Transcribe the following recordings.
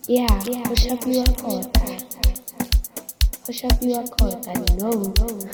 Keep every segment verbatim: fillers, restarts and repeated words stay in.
Yeah, push up your quota. Push up your quota, no.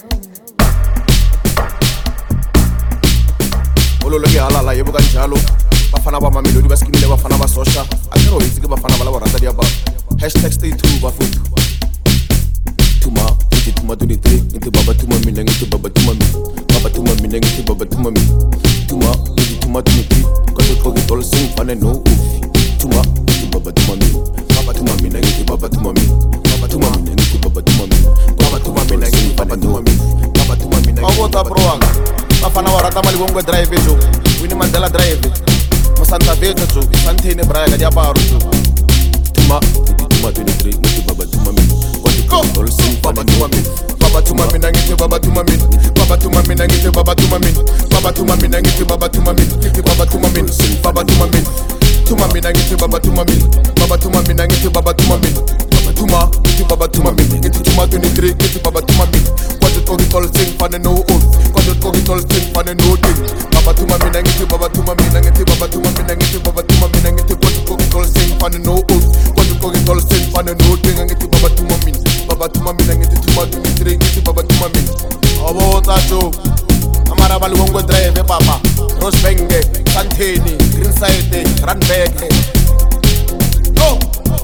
Ololo ke halala yebo kanjalo bafana ba mamelodi ba skimile bafana ba sosha akero itse ke bafana ba la borata dia ba hashtag stay true ba futu tuma into tuma twenty-three into baba tuma mina into baba tuma mi baba tuma mina into baba tuma mi tuma into tuma twenty-three cause it forget all sing fun and no tuma into baba tuma mi baba tuma mina into baba tuma mi baba tuma mina into baba tuma mi baba tuma mina into baba tuma mi baba tuma mina awota proanga bafana wa rata mali gongwe drive jo Winnie Mandela drive mo Santa Vita jo Santini Braga dia baro jo tuma tuma twenty-three no baba tuma mi go all sing baba tuma mi baba tuma mi nangithi baba tuma mi baba tuma mi nangithi baba tuma mi baba tuma mi nangithi baba tuma mi ngithi baba tuma mi sing baba tuma mi tuma mi nangithi baba tuma mi baba tuma mi nangithi baba tuma mi baba tuma ngithi baba tuma mi ngithi tuma twenty-three ngithi baba tuma mi kwathi toki tol sing fane no oath kwathi toki tol sing fane no thing baba tuma mi nangithi baba tuma mi nangithi baba tuma mi nangithi baba tuma mi nangithi kwathi toki tol sing fane no oath kwathi toki tol sing fane no thing ngithi baba tuma mi baba tuma mi nangithi tuma twenty-three ngithi baba tuma mi abota jo amara balungwe drive papa Rosbenge Santini Greenside Randburg go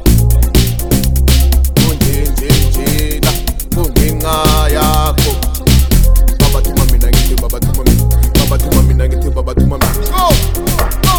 kunjenjenjena kunginga yakho baba tuma mina ngithi baba tuma mi baba tuma mina ngithi baba tuma mi go go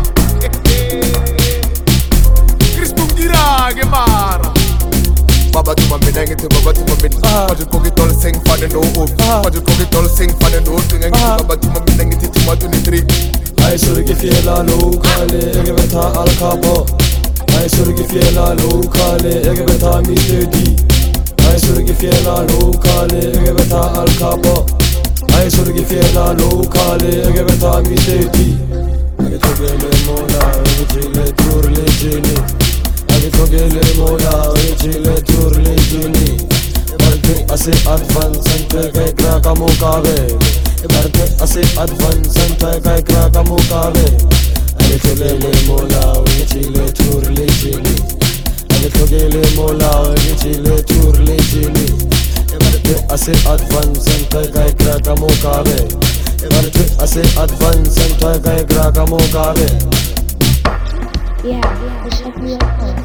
Chris Bungira ke mara baba tuma mina ngithi baba tuma mi kwathi koki tol sing fane no oath kwathi koki tol sing fane no thing ngithi baba tuma mina ngithi tuma twenty-three I surgi fiela locale ege beta al capo I surgi fiela locale ege beta mi dedi I surgi fiela locale ege beta al capo I surgi fiela locale ege beta mi dedi age togele mola ege chile tur le jini age togele mola ege chile tur le jini barke ase advance ante ke kraka mukabe barke ase advance ante ke kraka mukabe age togele mola ege chile tur le jini age togele mola ege chile tur le jini barke ase advance ante ke kraka mukabe barke ase advance ante ke kraka mukabe Yeah, push up your quota.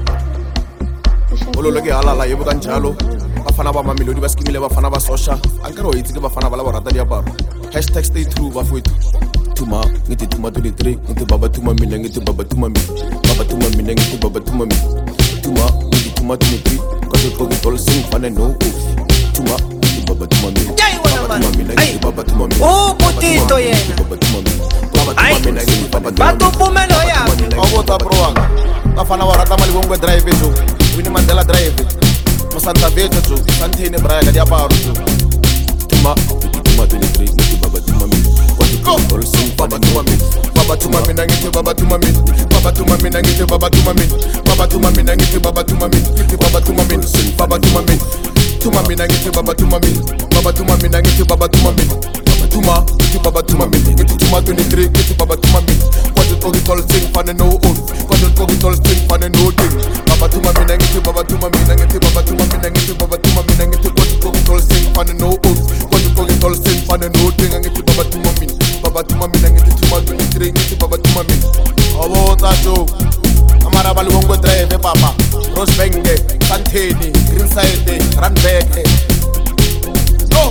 ololo ke halala yebo kanjalo bafana ba mamelodi ba skimile bafana ba sosha ankero itse ke bafana ba la borata dia baro hashtag stay true ba futu tuma ngithi tuma twenty-three ngithi baba tuma mina ngithi baba tuma mi baba tuma mina ngithi baba tuma mi tuma ngithi tuma twenty-three cause it forget all sing fane no tuma ngithi baba tuma mi baba tuma mina ngithi baba tuma mi oh potito yena baba tuma mi baba tuma mina ngithi baba tuma mi batupumelo yapi awota proanga bafana wa rata mali gongwe drive jo Winnie Mandela drive mo Santa Vita jo Santini Braga dia baro jo tuma tuma twenty-three ngithi baba tuma mi kwathi all sing baba tuma mi baba tuma mi nangithi baba tuma mi baba tuma mi nangithi baba tuma mi baba tuma mi nangithi baba tuma mi ngithi baba tuma mi sing baba tuma mi tuma mi nangithi baba tuma mi baba tuma mi nangithi baba tuma mi baba tuma ngithi baba tuma mi ngithi tuma twenty-three ngithi baba tuma mi kwathi toki tol sing fane no oath kwathi toki tol sing fane no thing baba tuma mi nangithi baba tuma mi nangithi baba tuma mi nangithi baba tuma mi nangithi kwathi toki tol sing fane no oath kwathi toki tol sing fane no thing ngithi baba tuma mi baba tuma mi nangithi tuma twenty-three ngithi baba tuma mi abota jo amara balungwe drive papa Rosbenge Santini Greenside Randburg go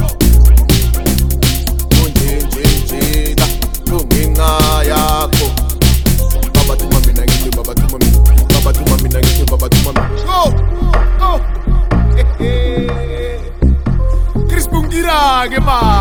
kunjenjenjena kunginga yakho baba tuma mina ngithi baba tuma mi baba tuma mina ngithi baba tuma mi go go Chris Bungira ke ma